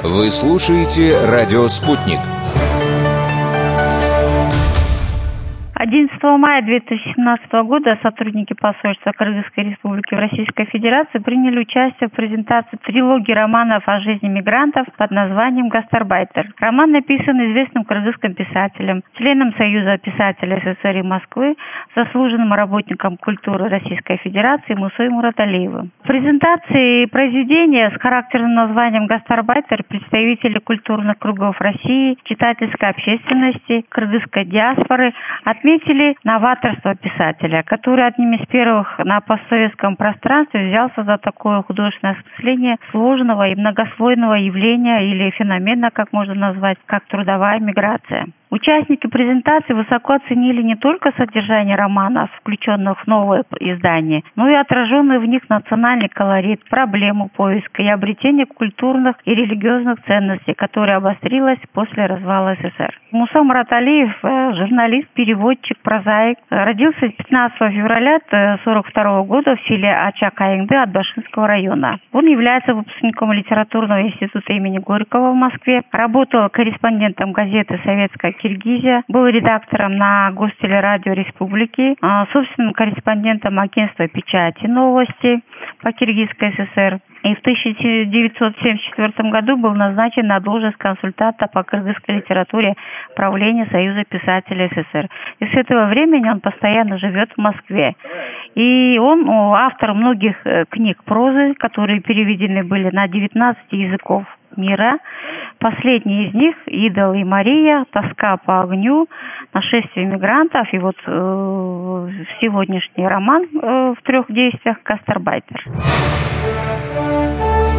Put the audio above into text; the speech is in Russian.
Вы слушаете «Радио Спутник». 11 мая 2017 года сотрудники посольства Кыргызской Республики в Российской Федерации приняли участие в презентации трилогии романов о жизни мигрантов под названием «Гастарбайтер». Роман написан известным кыргызским писателем, членом Союза писателей СССР и Москвы, заслуженным работником культуры Российской Федерации Мусой Мураталиевым. В презентации произведения с характерным названием «Гастарбайтер» представители культурных кругов России, читательской общественности, кыргызской диаспоры отметили новаторство писателя, который одним из первых на постсоветском пространстве взялся за такое художественное осмысление сложного и многослойного явления или феномена, как можно назвать, как трудовая миграция. Участники презентации высоко оценили не только содержание романов, включенных в новое издание, но и отраженный в них национальный колорит, проблему поиска и обретения культурных и религиозных ценностей, которая обострилась после развала СССР. Муса Мураталиев, журналист, переводчик, прозаик, родился 15 февраля 1942 года в селе Ача-Кайыңды Атбашинского района. Он является выпускником литературного института имени Горького в Москве, работал корреспондентом газеты «Советская Киргизия», был редактором на Гостелерадио Республики, собственным корреспондентом агентства печати «Новости» по Киргизской ССР. И в 1974 году был назначен на должность консультанта по кыргызской литературе правления Союза писателей СССР. И с этого времени он постоянно живет в Москве. И он автор многих книг прозы, которые переведены были на 19 языков мира. Последний из них «Идол и Мария», «Тоска по огню», «Нашествие мигрантов» и вот сегодняшний роман в 3 действиях «Гастарбайтер».